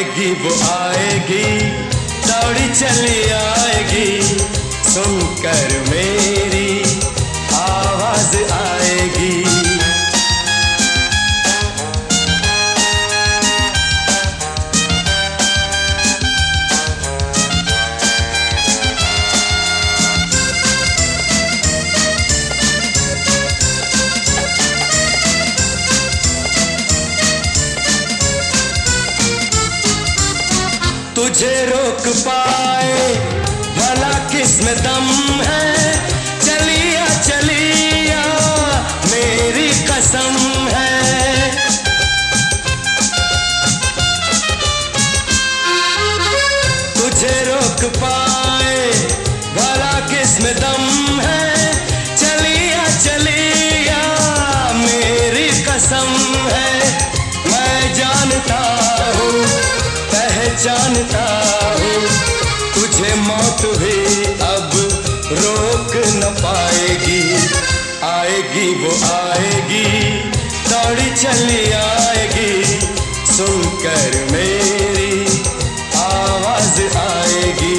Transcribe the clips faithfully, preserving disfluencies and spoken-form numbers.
आएगी वो आएगी, दौड़ी चली आएगी, सुनकर मेरी आवाज आएगी। तुझे रोक पाए भला किसमें दम है, चलिया चलिया मेरी कसम है। तुझे रोक पाए भला किसमें दम है, चलिया चलिया मेरी कसम है। मैं जानता हूँ पहचानता हूँ तुझे मौत भी अब रोक न पाएगी। आएगी वो आएगी, दौड़ी चली आएगी, सुनकर मेरी आवाज आएगी।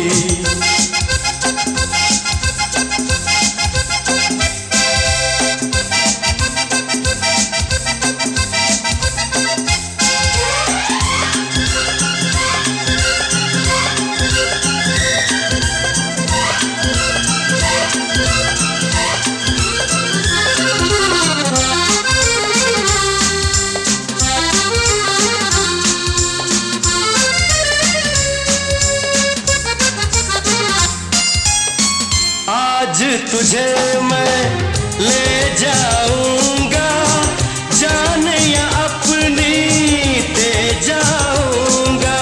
आज तुझे मैं ले जाऊंगा, जान या अपनी दे जाऊंगा।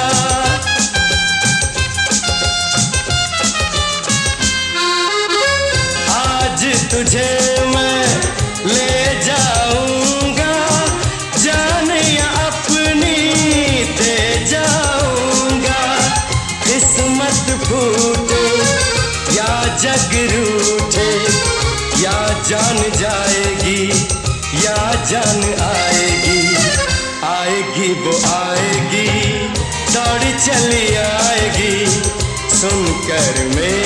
आज तुझे मैं ले जाऊंगा, जान या अपनी दे जाऊंगा। किस्मत फूटे या जग रूठे, या जान जाएगी या जान आएगी। आएगी वो आएगी, दौड़ी चली आएगी, सुनकर मेरी